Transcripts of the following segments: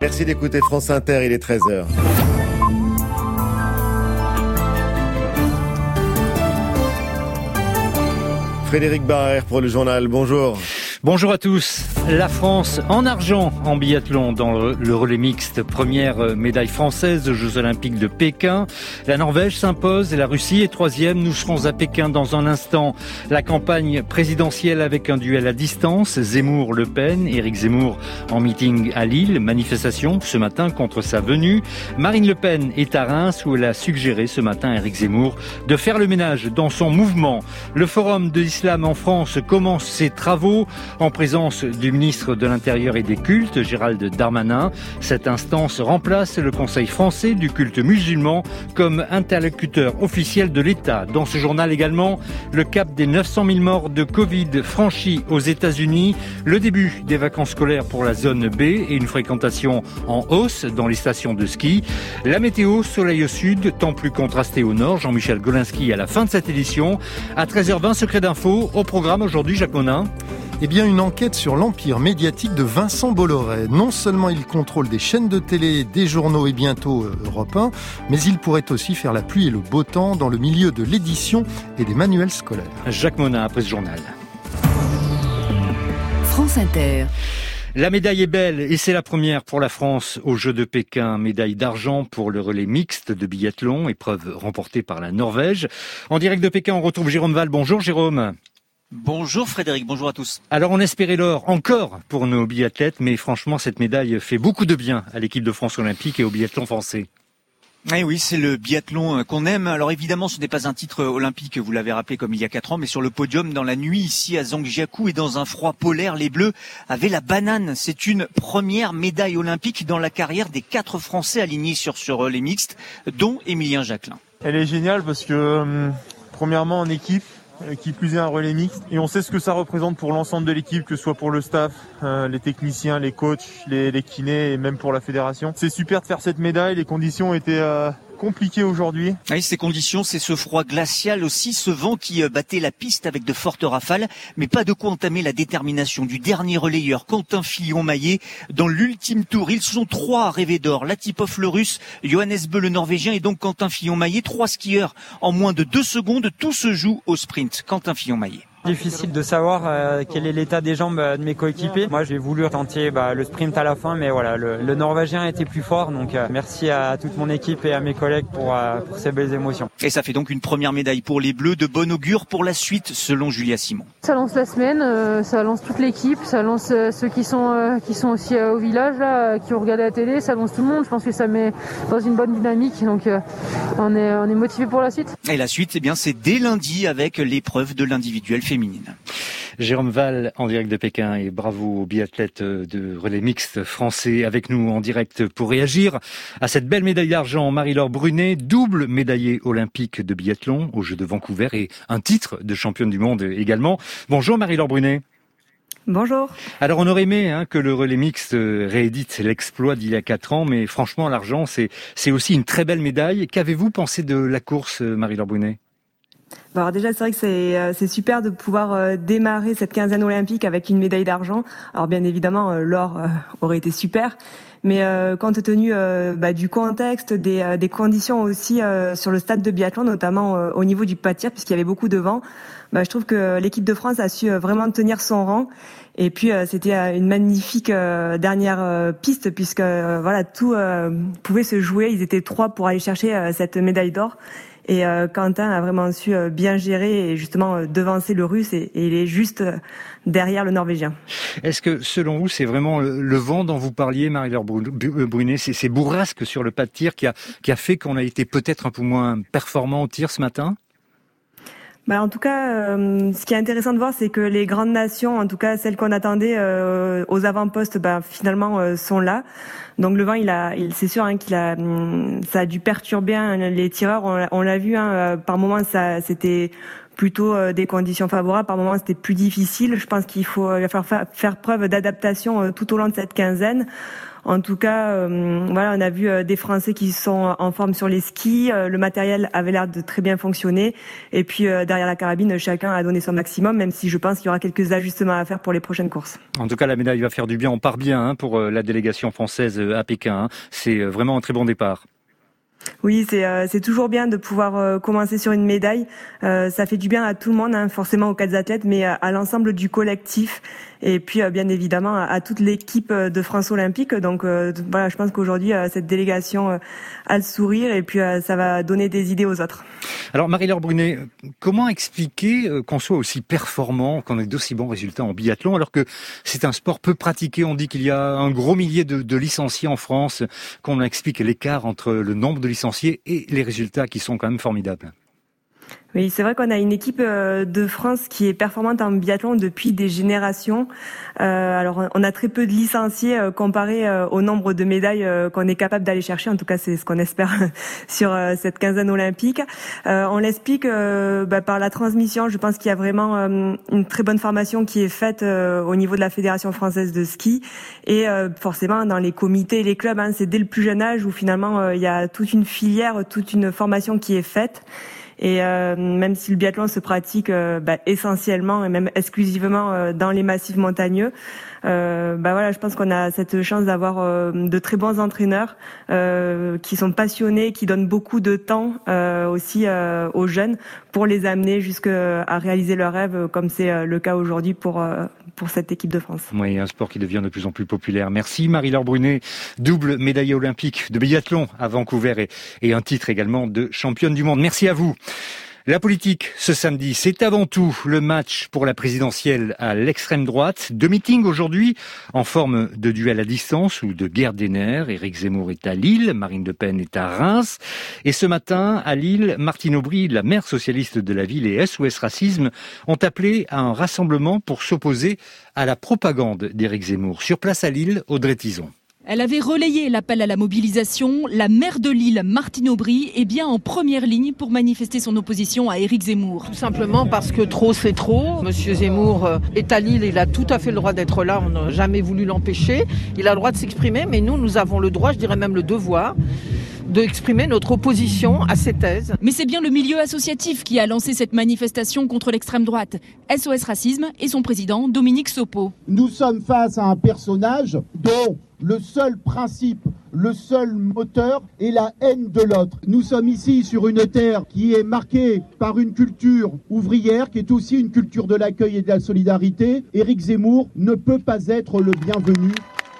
Merci d'écouter France Inter, il est 13h. Frédéric Barrère pour le journal, bonjour. Bonjour à tous. La France en argent en biathlon dans le relais mixte. Première médaille française aux Jeux Olympiques de Pékin. La Norvège s'impose et la Russie est troisième. Nous serons à Pékin dans un instant. La campagne présidentielle avec un duel à distance. Zemmour-Le Pen. Éric Zemmour en meeting à Lille. Manifestation ce matin contre sa venue. Marine Le Pen est à Reims où elle a suggéré ce matin à Éric Zemmour de faire le ménage dans son mouvement. Le Forum de l'Islam en France commence ses travaux en présence du ministre de l'Intérieur et des Cultes, Gérald Darmanin. Cette instance remplace le Conseil français du culte musulman comme interlocuteur officiel de l'État. Dans ce journal également, le cap des 900 000 morts de Covid franchi aux États-Unis, le début des vacances scolaires pour la zone B et une fréquentation en hausse dans les stations de ski. La météo, soleil au sud, temps plus contrasté au nord. Jean-Michel Golinski à la fin de cette édition. À 13h20, secret d'info. Au programme aujourd'hui, Jacques Monin. Eh bien, une enquête sur l'empire médiatique de Vincent Bolloré. Non seulement il contrôle des chaînes de télé, des journaux et bientôt Europe 1, mais il pourrait aussi faire la pluie et le beau temps dans le milieu de l'édition et des manuels scolaires. Jacques Monin après ce journal. France Inter. La médaille est belle et c'est la première pour la France aux Jeux de Pékin. Médaille d'argent pour le relais mixte de biathlon, épreuve remportée par la Norvège. En direct de Pékin, on retrouve Jérôme Val. Bonjour Jérôme. Bonjour Frédéric, bonjour à tous. Alors on espérait l'or encore pour nos biathlètes, mais franchement cette médaille fait beaucoup de bien à l'équipe de France olympique et au biathlon français. Eh oui, c'est le biathlon qu'on aime. Alors évidemment, ce n'est pas un titre olympique, vous l'avez rappelé comme il y a 4 ans, mais sur le podium, dans la nuit, ici à Zhangjiakou et dans un froid polaire, les Bleus avaient la banane. C'est une première médaille olympique dans la carrière des 4 Français alignés sur ce relais mixte, dont Émilien Jacquelin. Elle est géniale parce que, premièrement en équipe, qui plus est un relais mixte, et on sait ce que ça représente pour l'ensemble de l'équipe, que ce soit pour le staff, les techniciens, les coachs, les kinés et même pour la fédération. C'est super de faire cette médaille, les conditions étaient compliquées aujourd'hui. Oui, ces conditions, c'est ce froid glacial aussi, ce vent qui battait la piste avec de fortes rafales, mais pas de quoi entamer la détermination du dernier relayeur, Quentin Fillon-Maillet. Dans l'ultime tour, ils sont 3 à rêver d'or. Latipov le russe, Johannes Bö le norvégien et donc Quentin Fillon-Maillet. 3 skieurs en moins de 2 secondes. Tout se joue au sprint. Quentin Fillon-Maillet. Difficile de savoir quel est l'état des jambes de mes coéquipiers. Moi, j'ai voulu tenter le sprint à la fin, mais voilà, le Norvégien était plus fort. Donc, merci à toute mon équipe et à mes collègues pour ces belles émotions. Et ça fait donc une première médaille pour les Bleus, de bon augure pour la suite, selon Julia Simon. Ça lance la semaine, ça lance toute l'équipe, ça lance ceux qui sont aussi au village là, qui ont regardé la télé, ça lance tout le monde. Je pense que ça met dans une bonne dynamique. Donc, on est motivé pour la suite. Et la suite, eh bien, c'est dès lundi avec l'épreuve de l'individuel féminine. Jérôme Val en direct de Pékin et bravo aux biathlètes de relais mixte français avec nous en direct pour réagir à cette belle médaille d'argent. Marie-Laure Brunet, double médaillée olympique de biathlon aux Jeux de Vancouver et un titre de championne du monde également. Bonjour Marie-Laure Brunet. Bonjour. Alors on aurait aimé que le relais mixte réédite l'exploit d'il y a 4 ans, mais franchement l'argent c'est aussi une très belle médaille. Qu'avez-vous pensé de la course, Marie-Laure Brunet ? Alors déjà, c'est vrai que c'est super de pouvoir démarrer cette quinzaine olympique avec une médaille d'argent. Alors bien évidemment, l'or aurait été super, mais compte tenu du contexte, des conditions aussi sur le stade de biathlon, notamment au niveau du pas de tir, puisqu'il y avait beaucoup de vent, je trouve que l'équipe de France a su vraiment tenir son rang. Et puis c'était une magnifique dernière piste, puisque tout pouvait se jouer. Ils étaient 3 pour aller chercher cette médaille d'or. Et Quentin a vraiment su bien gérer et justement devancer le Russe et il est juste derrière le Norvégien. Est-ce que selon vous c'est vraiment le vent dont vous parliez, Marie-Laure Brunet, c'est bourrasque sur le pas de tir qui a fait qu'on a été peut-être un peu moins performant au tir ce matin ? En tout cas, ce qui est intéressant de voir, c'est que les grandes nations, en tout cas celles qu'on attendait aux avant-postes, finalement sont là. Donc le vent, c'est sûr ça a dû perturber les tireurs. On l'a vu, par moments c'était plutôt des conditions favorables, par moments c'était plus difficile. Je pense qu'il va falloir faire preuve d'adaptation tout au long de cette quinzaine. En tout cas, voilà, on a vu des Français qui sont en forme sur les skis. Le matériel avait l'air de très bien fonctionner. Et puis derrière la carabine, chacun a donné son maximum, même si je pense qu'il y aura quelques ajustements à faire pour les prochaines courses. En tout cas, la médaille va faire du bien. On part bien pour la délégation française à Pékin. C'est vraiment un très bon départ. Oui, c'est toujours bien de pouvoir commencer sur une médaille. Ça fait du bien à tout le monde, forcément aux 4 athlètes, mais à l'ensemble du collectif. Et puis, bien évidemment, à toute l'équipe de France Olympique. Donc, voilà, je pense qu'aujourd'hui, cette délégation a le sourire et puis ça va donner des idées aux autres. Alors, Marie-Laure Brunet, comment expliquer qu'on soit aussi performant, qu'on ait d'aussi bons résultats en biathlon, alors que c'est un sport peu pratiqué? On dit qu'il y a un gros millier de licenciés en France, qu'on explique l'écart entre le nombre de licenciés et les résultats qui sont quand même formidables. Oui, c'est vrai qu'on a une équipe de France qui est performante en biathlon depuis des générations. Alors, on a très peu de licenciés comparé au nombre de médailles qu'on est capable d'aller chercher. En tout cas, c'est ce qu'on espère sur cette quinzaine olympique. On l'explique par la transmission. Je pense qu'il y a vraiment une très bonne formation qui est faite au niveau de la Fédération française de ski. Et forcément, dans les comités et les clubs, c'est dès le plus jeune âge où finalement, il y a toute une filière, toute une formation qui est faite. Et même si le biathlon se pratique essentiellement et même exclusivement dans les massifs montagneux, voilà, je pense qu'on a cette chance d'avoir de très bons entraîneurs qui sont passionnés, qui donnent beaucoup de temps aussi aux jeunes pour les amener jusqu'à réaliser leurs rêves, comme c'est le cas aujourd'hui pour cette équipe de France. Oui, un sport qui devient de plus en plus populaire. Merci Marie-Laure Brunet, double médaillée olympique de biathlon à Vancouver et un titre également de championne du monde. Merci à vous. La politique, ce samedi, c'est avant tout le match pour la présidentielle à l'extrême droite. 2 meetings aujourd'hui en forme de duel à distance ou de guerre des nerfs. Éric Zemmour est à Lille, Marine Le Pen est à Reims. Et ce matin, à Lille, Martine Aubry, la maire socialiste de la ville, et SOS Racisme ont appelé à un rassemblement pour s'opposer à la propagande d'Éric Zemmour. Sur place à Lille, Audrey Tison. Elle avait relayé l'appel à la mobilisation. La maire de Lille, Martine Aubry, est bien en première ligne pour manifester son opposition à Éric Zemmour. Tout simplement parce que trop c'est trop. Monsieur Zemmour est à Lille, il a tout à fait le droit d'être là, on n'a jamais voulu l'empêcher. Il a le droit de s'exprimer, mais nous avons le droit, je dirais même le devoir, d'exprimer notre opposition à ces thèses. Mais c'est bien le milieu associatif qui a lancé cette manifestation contre l'extrême droite. SOS Racisme et son président, Dominique Sopo. Nous sommes face à un personnage dont le seul principe, le seul moteur est la haine de l'autre. Nous sommes ici sur une terre qui est marquée par une culture ouvrière, qui est aussi une culture de l'accueil et de la solidarité. Éric Zemmour ne peut pas être le bienvenu.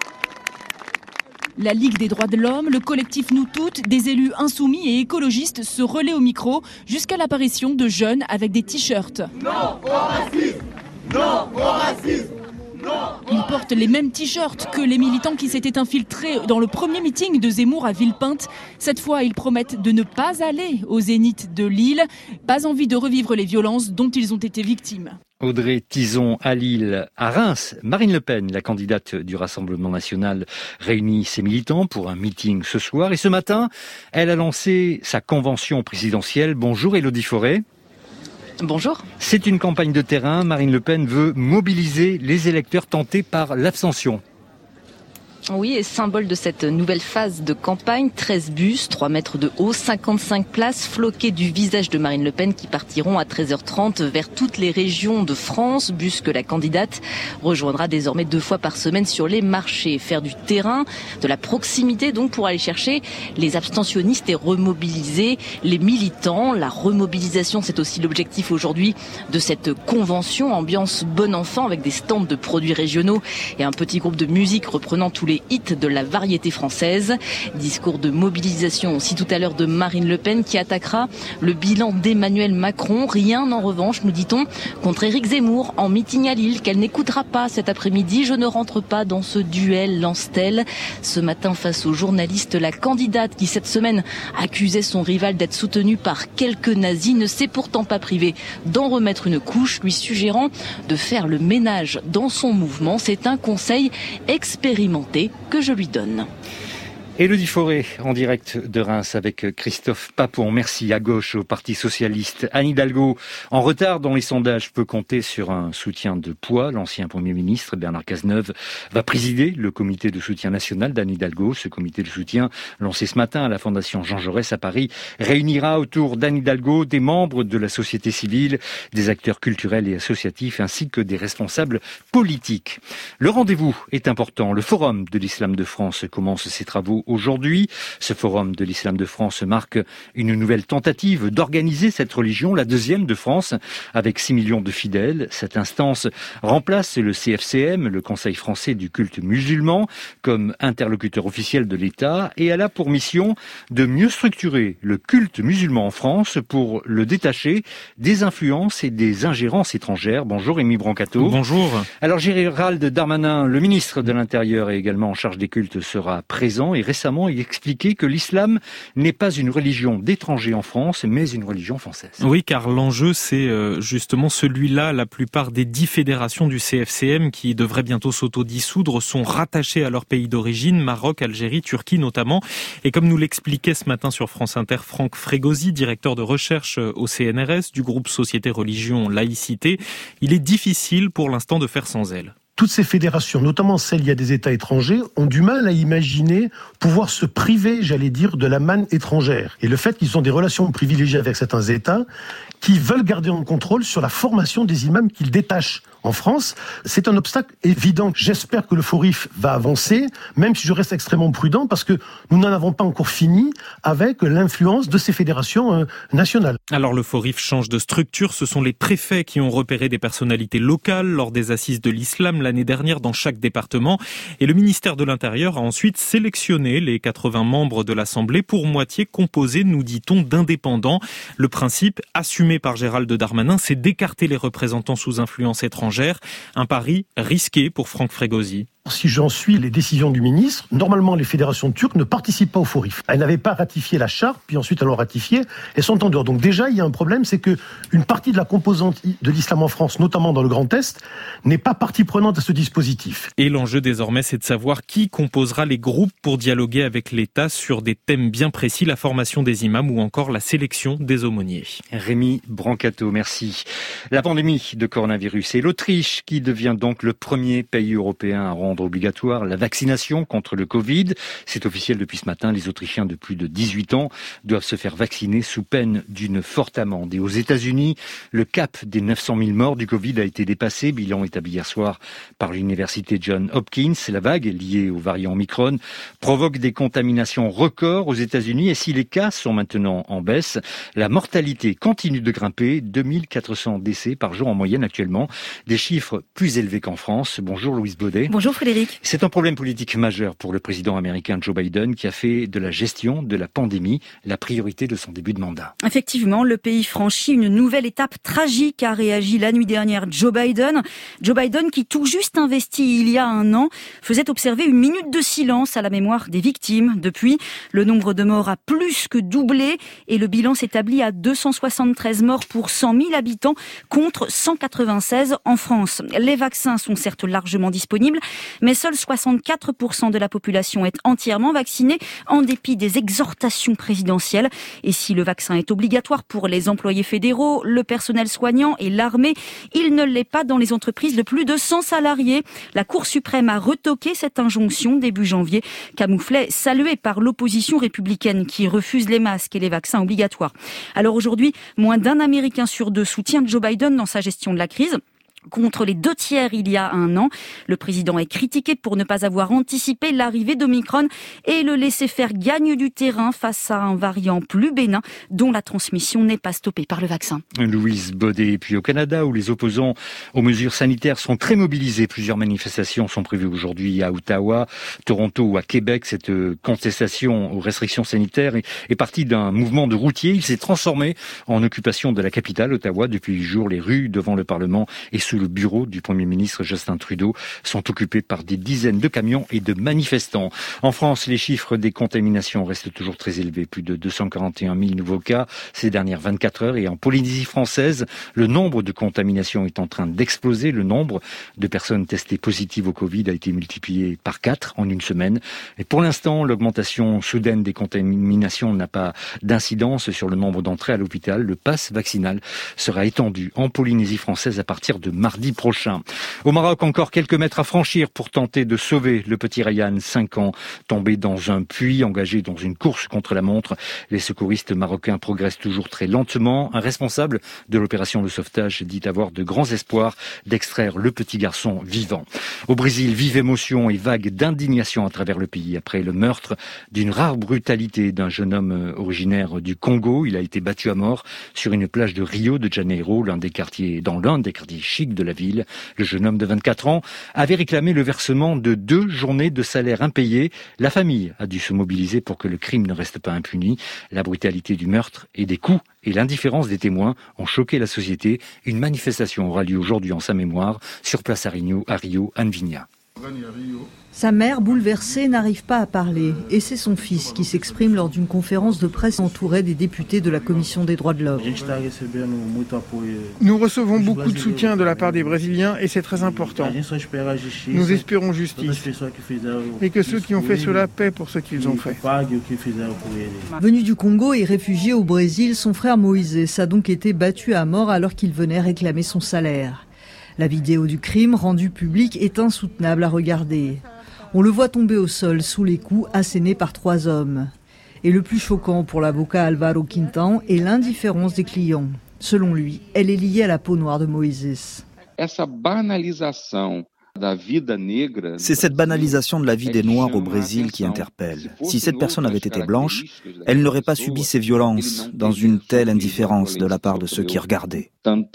La Ligue des droits de l'homme, le collectif Nous Toutes, des élus insoumis et écologistes se relaient au micro jusqu'à l'apparition de jeunes avec des t-shirts. Non au racisme! Non au racisme! Ils portent les mêmes t-shirts que les militants qui s'étaient infiltrés dans le premier meeting de Zemmour à Villepinte. Cette fois, ils promettent de ne pas aller au Zénith de Lille. Pas envie de revivre les violences dont ils ont été victimes. Audrey Tison à Lille. À Reims, Marine Le Pen, la candidate du Rassemblement national, réunit ses militants pour un meeting ce soir. Et ce matin, elle a lancé sa convention présidentielle. Bonjour Élodie Forêt. Bonjour. C'est une campagne de terrain. Marine Le Pen veut mobiliser les électeurs tentés par l'abstention. Oui, et symbole de cette nouvelle phase de campagne, 13 bus, 3 mètres de haut, 55 places, floqués du visage de Marine Le Pen qui partiront à 13h30 vers toutes les régions de France. Bus que la candidate rejoindra désormais 2 fois par semaine sur les marchés. Faire du terrain, de la proximité donc pour aller chercher les abstentionnistes et remobiliser les militants. La remobilisation, c'est aussi l'objectif aujourd'hui de cette convention. Ambiance bon enfant avec des stands de produits régionaux et un petit groupe de musique reprenant tous les hits de la variété française. Discours de mobilisation aussi tout à l'heure de Marine Le Pen qui attaquera le bilan d'Emmanuel Macron. Rien en revanche, nous dit-on, contre Éric Zemmour en meeting à Lille qu'elle n'écoutera pas cet après-midi. Je ne rentre pas dans ce duel, lance-t-elle. Ce matin, face aux journalistes, la candidate qui cette semaine accusait son rival d'être soutenu par quelques nazis ne s'est pourtant pas privée d'en remettre une couche, lui suggérant de faire le ménage dans son mouvement. C'est un conseil expérimenté que je lui donne. Élodie Forêt, en direct de Reims avec Christophe Papon. Merci. À gauche, au Parti Socialiste. Anne Hidalgo, en retard dans les sondages, peut compter sur un soutien de poids. L'ancien Premier ministre, Bernard Cazeneuve, va présider le comité de soutien national d'Anne Hidalgo. Ce comité de soutien, lancé ce matin à la Fondation Jean Jaurès à Paris, réunira autour d'Anne Hidalgo des membres de la société civile, des acteurs culturels et associatifs, ainsi que des responsables politiques. Le rendez-vous est important. Le Forum de l'Islam de France commence ses travaux aujourd'hui. Ce Forum de l'Islam de France marque une nouvelle tentative d'organiser cette religion, la deuxième de France, avec 6 millions de fidèles. Cette instance remplace le CFCM, le Conseil français du culte musulman, comme interlocuteur officiel de l'État, et elle a pour mission de mieux structurer le culte musulman en France pour le détacher des influences et des ingérences étrangères. Bonjour Rémi Brancato. Bonjour. Alors Gérald Darmanin, le ministre de l'Intérieur et également en charge des cultes, sera présent et récemment il expliquait que l'islam n'est pas une religion d'étrangers en France, mais une religion française. Oui, car l'enjeu c'est justement celui-là. La plupart des 10 fédérations du CFCM qui devraient bientôt s'autodissoudre sont rattachées à leur pays d'origine, Maroc, Algérie, Turquie notamment. Et comme nous l'expliquait ce matin sur France Inter Franck Frégosi, directeur de recherche au CNRS du groupe Société Religion Laïcité, il est difficile pour l'instant de faire sans elle. Toutes ces fédérations, notamment celles liées à des États étrangers, ont du mal à imaginer pouvoir se priver, de la manne étrangère. Et le fait qu'ils ont des relations privilégiées avec certains États qui veulent garder en contrôle sur la formation des imams qu'ils détachent en France, c'est un obstacle évident. J'espère que le FORIF va avancer, même si je reste extrêmement prudent, parce que nous n'en avons pas encore fini avec l'influence de ces fédérations nationales. Alors le FORIF change de structure, ce sont les préfets qui ont repéré des personnalités locales lors des assises de l'islam l'année dernière dans chaque département, et le ministère de l'Intérieur a ensuite sélectionné les 80 membres de l'Assemblée, pour moitié composés, nous dit-on, d'indépendants. Le principe, assumé par Gérald Darmanin, c'est d'écarter les représentants sous influence étrangère. Un pari risqué pour Franck Frégosi. Si j'en suis les décisions du ministre, normalement les fédérations turques ne participent pas au FORIF. Elles n'avaient pas ratifié la charte, puis ensuite elles l'ont ratifiée, elles sont en dehors. Donc déjà, il y a un problème, c'est que une partie de la composante de l'islam en France, notamment dans le Grand Est, n'est pas partie prenante à ce dispositif. Et l'enjeu désormais, c'est de savoir qui composera les groupes pour dialoguer avec l'État sur des thèmes bien précis, la formation des imams ou encore la sélection des aumôniers. Rémi Brancato, merci. La pandémie de coronavirus et l'Autriche qui devient donc le premier pays européen à rendre obligatoire la vaccination contre le Covid. C'est officiel depuis ce matin. Les Autrichiens de plus de 18 ans doivent se faire vacciner sous peine d'une forte amende. Et aux États-Unis, le cap des 900 000 morts du Covid a été dépassé. Bilan établi hier soir par l'université Johns Hopkins. La vague liée au variant Omicron provoque des contaminations records aux États-Unis. Et si les cas sont maintenant en baisse, la mortalité continue de grimper. 2400 décès par jour en moyenne actuellement. Des chiffres plus élevés qu'en France. Bonjour Louise Baudet. Bonjour Frédéric. C'est un problème politique majeur pour le président américain Joe Biden qui a fait de la gestion de la pandémie la priorité de son début de mandat. Effectivement, le pays franchit une nouvelle étape tragique, a réagi la nuit dernière Joe Biden. Joe Biden qui, tout juste investi il y a un an, faisait observer une minute de silence à la mémoire des victimes. Depuis, le nombre de morts a plus que doublé et le bilan s'établit à 273 morts pour 100 000 habitants contre 196 en France. Les vaccins sont certes largement disponibles, mais seuls 64% de la population est entièrement vaccinée en dépit des exhortations présidentielles. Et si le vaccin est obligatoire pour les employés fédéraux, le personnel soignant et l'armée, il ne l'est pas dans les entreprises de plus de 100 salariés. La Cour suprême a retoqué cette injonction début janvier, camouflée, saluée par l'opposition républicaine qui refuse les masques et les vaccins obligatoires. Alors aujourd'hui, moins d'un Américain sur deux soutient Joe Biden dans sa gestion de la crise. Contre les 2/3 il y a un an. Le président est critiqué pour ne pas avoir anticipé l'arrivée d'Omicron et le laisser faire gagne du terrain face à un variant plus bénin dont la transmission n'est pas stoppée par le vaccin. Louise Baudet. Et puis au Canada, où les opposants aux mesures sanitaires sont très mobilisés, plusieurs manifestations sont prévues aujourd'hui à Ottawa, Toronto ou à Québec. Cette contestation aux restrictions sanitaires est partie d'un mouvement de routiers. Il s'est transformé en occupation de la capitale, Ottawa. Depuis 8 jours, les rues devant le Parlement et sous le bureau du Premier ministre Justin Trudeau sont occupés par des dizaines de camions et de manifestants. En France, les chiffres des contaminations restent toujours très élevés. Plus de 241 000 nouveaux cas ces dernières 24 heures. Et en Polynésie française, le nombre de contaminations est en train d'exploser. Le nombre de personnes testées positives au Covid a été multiplié par 4 en une semaine. Et pour l'instant, l'augmentation soudaine des contaminations n'a pas d'incidence sur le nombre d'entrées à l'hôpital. Le pass vaccinal sera étendu en Polynésie française à partir de mardi prochain. Au Maroc, encore quelques mètres à franchir pour tenter de sauver le petit Ryan, 5 ans, tombé dans un puits, engagé dans une course contre la montre. Les secouristes marocains progressent toujours très lentement. Un responsable de l'opération de sauvetage dit avoir de grands espoirs d'extraire le petit garçon vivant. Au Brésil, vive émotion et vague d'indignation à travers le pays après le meurtre d'une rare brutalité d'un jeune homme originaire du Congo. Il a été battu à mort sur une plage de Rio de Janeiro, l'un des quartiers chics de la ville. Le jeune homme de 24 ans avait réclamé le versement de 2 journées de salaire impayées. La famille a dû se mobiliser pour que le crime ne reste pas impuni. La brutalité du meurtre et des coups et l'indifférence des témoins ont choqué la société. Une manifestation aura lieu aujourd'hui en sa mémoire sur place à Rio, Anne Vigna. Sa mère, bouleversée, n'arrive pas à parler. Et c'est son fils qui s'exprime lors d'une conférence de presse entourée des députés de la Commission des droits de l'homme. Nous recevons beaucoup de soutien de la part des Brésiliens et c'est très important. Nous espérons justice et que ceux qui ont fait cela paient pour ce qu'ils ont fait. Venu du Congo et réfugié au Brésil, son frère Moïse a donc été battu à mort alors qu'il venait réclamer son salaire. La vidéo du crime rendue publique est insoutenable à regarder. On le voit tomber au sol sous les coups assénés par 3 hommes. Et le plus choquant pour l'avocat Álvaro Quintão est l'indifférence des clients. Selon lui, elle est liée à la peau noire de Moïse. C'est cette banalisation de la vie des Noirs au Brésil qui interpelle. Si cette personne avait été blanche, elle n'aurait pas subi ces violences dans une telle indifférence de la part de ceux qui regardaient.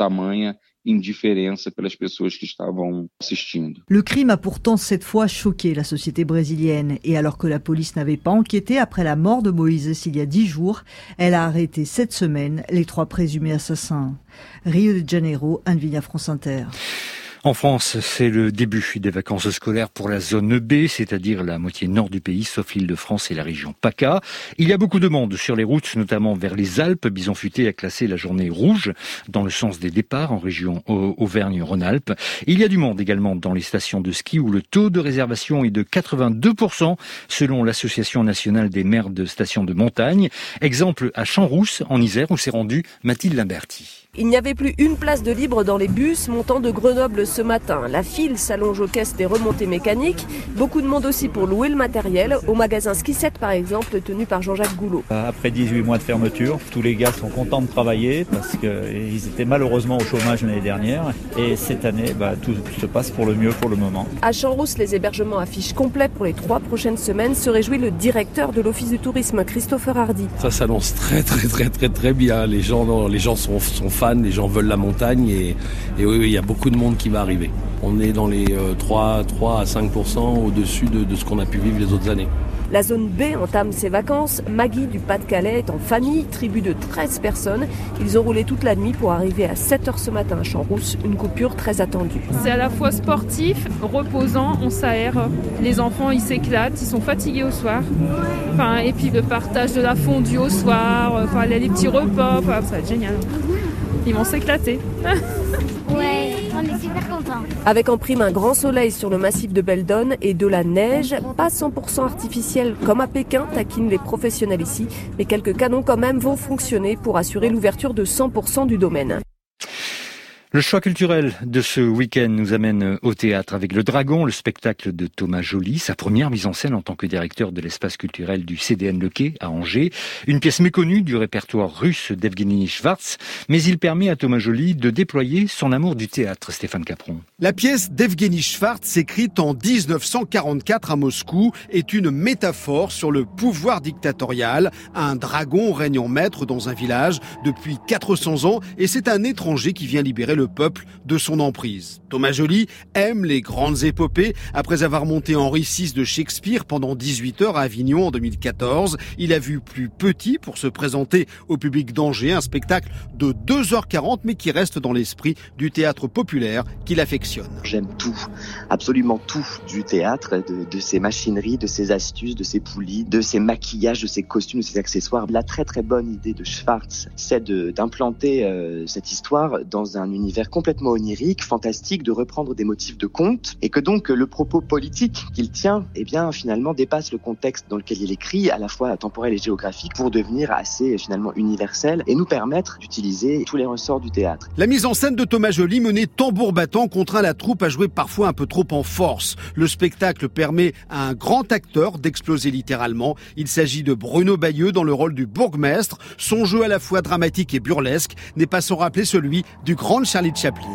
Le crime a pourtant cette fois choqué la société brésilienne. Et alors que la police n'avait pas enquêté après la mort de Moïse il y a 10 jours, elle a arrêté cette semaine les 3 présumés assassins. Rio de Janeiro, Anne Vigna, France Inter. En France, c'est le début des vacances scolaires pour la zone B, c'est-à-dire la moitié nord du pays, sauf l'Île-de-France et la région PACA. Il y a beaucoup de monde sur les routes, notamment vers les Alpes. Bison Futé a classé la journée rouge dans le sens des départs en région Auvergne-Rhône-Alpes. Il y a du monde également dans les stations de ski où le taux de réservation est de 82% selon l'Association nationale des maires de stations de montagne. Exemple à Champs-Rousse, en Isère, où s'est rendue Mathilde Limberti. Il n'y avait plus une place de libre dans les bus montant de Grenoble ce matin. La file s'allonge aux caisses des remontées mécaniques. Beaucoup de monde aussi pour louer le matériel. Au magasin Ski 7 par exemple, tenu par Jean-Jacques Goulot. Après 18 mois de fermeture, tous les gars sont contents de travailler parce qu'ils étaient malheureusement au chômage l'année dernière. Et cette année, tout se passe pour le mieux pour le moment. À Champs-Rousse, les hébergements affichent complets pour les 3 prochaines semaines. Se réjouit le directeur de l'Office du tourisme, Christopher Hardy. Ça s'annonce très bien. Les gens sont fans. Les gens veulent la montagne et oui, il y a beaucoup de monde qui va arriver. On est dans les 3 à 5% au-dessus de ce qu'on a pu vivre les autres années. La zone B entame ses vacances. Maggie du Pas-de-Calais est en famille, tribu de 13 personnes. Ils ont roulé toute la nuit pour arriver à 7h ce matin à Champs-Rousse, une coupure très attendue. C'est à la fois sportif, reposant, on s'aère. Les enfants, ils s'éclatent, ils sont fatigués au soir. Et puis le partage de la fondue au soir, les petits repas, ça va être génial. Ils vont s'éclater. Ouais, on est super contents. Avec en prime un grand soleil sur le massif de Beldon et de la neige, pas 100% artificielle comme à Pékin, taquinent les professionnels ici, mais quelques canons quand même vont fonctionner pour assurer l'ouverture de 100% du domaine. Le choix culturel de ce week-end nous amène au théâtre avec Le Dragon, le spectacle de Thomas Joly, sa première mise en scène en tant que directeur de l'espace culturel du CDN Le Quai à Angers. Une pièce méconnue du répertoire russe d'Evgeny Schwartz, mais il permet à Thomas Joly de déployer son amour du théâtre, Stéphane Capron. La pièce d'Evgeny Schwartz, écrite en 1944 à Moscou, est une métaphore sur le pouvoir dictatorial. Un dragon règne en maître dans un village depuis 400 ans et c'est un étranger qui vient libérer le le peuple de son emprise. Thomas Joly aime les grandes épopées. Après avoir monté Henri VI de Shakespeare pendant 18 heures à Avignon en 2014, il a vu Plus petit pour se présenter au public d'Angers, un spectacle de 2h40 mais qui reste dans l'esprit du théâtre populaire qu'il affectionne. J'aime tout, absolument tout du théâtre, de ses machineries, de ses astuces, de ses poulies, de ses maquillages, de ses costumes, de ses accessoires. La très très bonne idée de Schwartz, c'est d'implanter cette histoire dans un univers complètement onirique, fantastique, de reprendre des motifs de contes, et que donc le propos politique qu'il tient, eh bien finalement dépasse le contexte dans lequel il écrit, à la fois temporel et géographique, pour devenir assez finalement universel et nous permettre d'utiliser tous les ressorts du théâtre. La mise en scène de Thomas Joly, menée tambour battant, contraint la troupe à jouer parfois un peu trop en force. Le spectacle permet à un grand acteur d'exploser littéralement. Il s'agit de Bruno Bayeux dans le rôle du bourgmestre. Son jeu à la fois dramatique et burlesque n'est pas sans rappeler celui du grand Charlie Chaplin.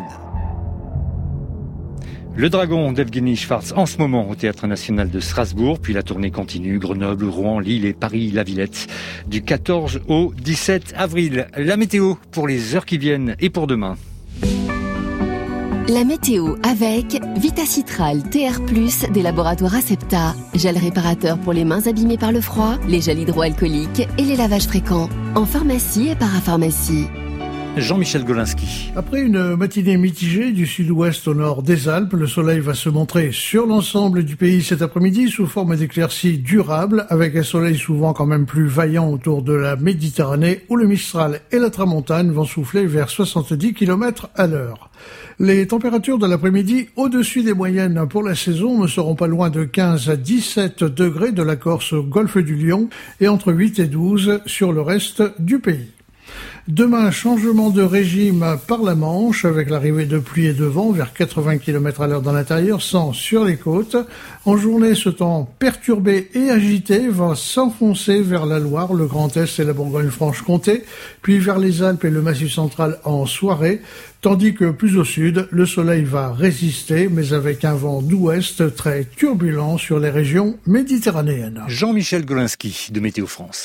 Le Dragon d'Evgueni Schwartz en ce moment au Théâtre National de Strasbourg, puis la tournée continue, Grenoble, Rouen, Lille et Paris-La Villette, du 14 au 17 avril. La météo pour les heures qui viennent et pour demain. La météo avec Vitacitral TR+, des laboratoires Acepta. Gel réparateur pour les mains abîmées par le froid, les gels hydroalcooliques et les lavages fréquents. En pharmacie et parapharmacie. Jean-Michel Golinski. Après une matinée mitigée du sud-ouest au nord des Alpes, le soleil va se montrer sur l'ensemble du pays cet après-midi sous forme d'éclaircies durables, avec un soleil souvent quand même plus vaillant autour de la Méditerranée, où le Mistral et la Tramontane vont souffler vers 70 km à l'heure. Les températures de l'après-midi au-dessus des moyennes pour la saison ne seront pas loin de 15 à 17 degrés de la Corse au golfe du Lion et entre 8 et 12 sur le reste du pays. Demain, changement de régime par la Manche avec l'arrivée de pluie et de vent vers 80 km à l'heure dans l'intérieur, sans sur les côtes. En journée, ce temps perturbé et agité va s'enfoncer vers la Loire, le Grand Est et la Bourgogne-Franche-Comté, puis vers les Alpes et le Massif central en soirée, tandis que plus au sud, le soleil va résister, mais avec un vent d'ouest très turbulent sur les régions méditerranéennes. Jean-Michel Golinski de Météo France.